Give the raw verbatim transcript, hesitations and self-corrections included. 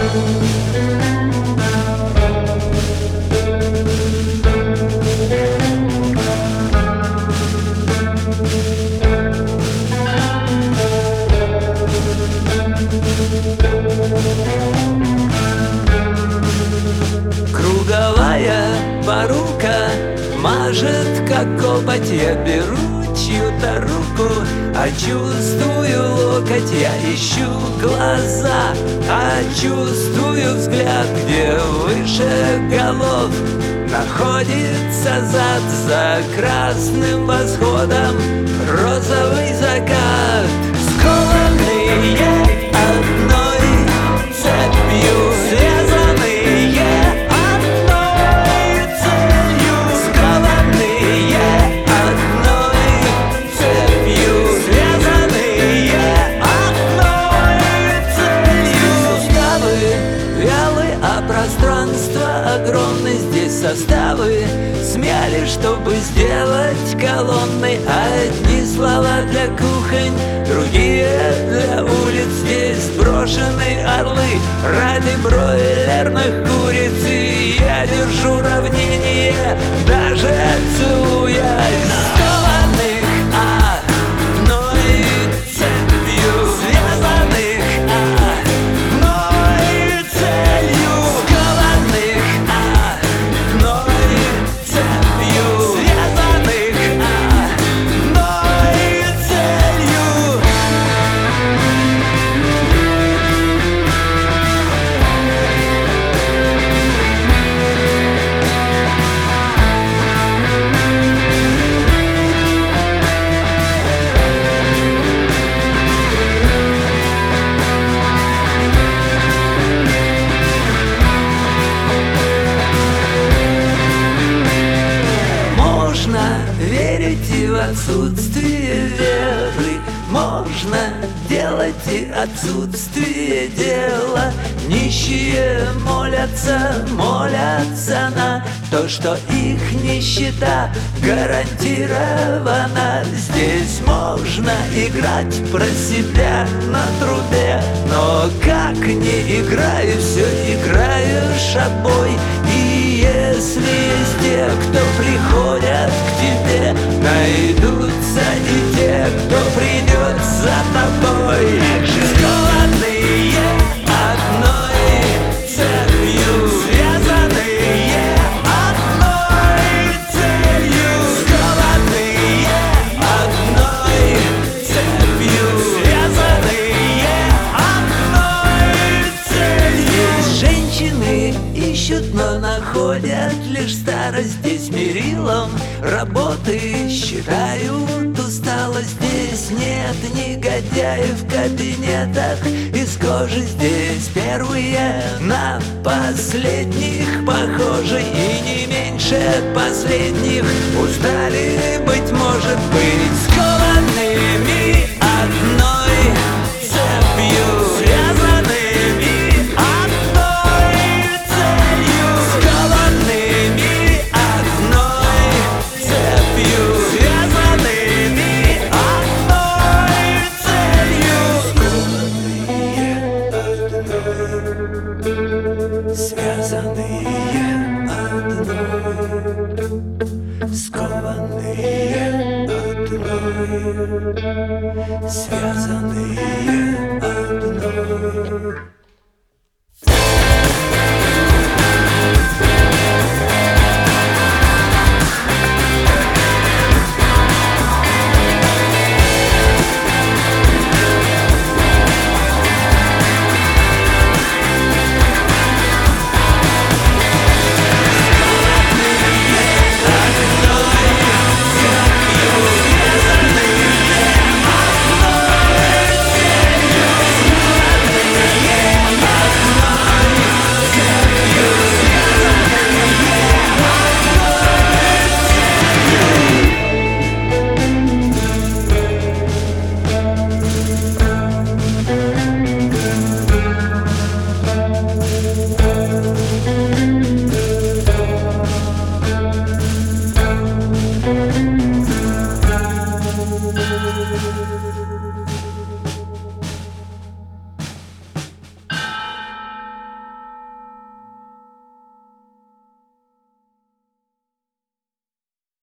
Круговая порука мажет, как копоть. Я беру чью-то руку, а чувствую локоть. Я ищу глаза, а чувствую взгляд. Где выше голов находится зад. За красным восходом розовый закат. Скованные одной цепью, связанные одной целью. Скованные одной цепью, связанные одной целью. Суставы вялы, а пространство огромное. Здесь составы смяли, чтобы сделать колонны. Одни слова для кухонь, другие для улиц. Здесь брошены орлы ради бройлерных куриц. И я держу равнение, даже целуясь. Скованных одной цепью, связанных одной целью. Скованных одной цепью, связанных одной целью. Можно верить и в отсутствие веры, можно делать и отсутствие дела. Нищие молятся, молятся на то, что их нищета гарантирована. Здесь можно играть про себя на трубе, но как не играю, все играешь обой. И если есть те, кто приходят к тебе, найдутся и те, кто придет за тобой. Скованные одной цепью, связанные одной целью. Скованные одной цепью, связанные одной целью. Здесь женщины ищут, но находят лишь старость. Здесь мерилом работы считают усталость. Здесь нет негодяев в кабинетах из кожи. Здесь первые на последних похожи, и не меньше последних устали, быть может быть, скованные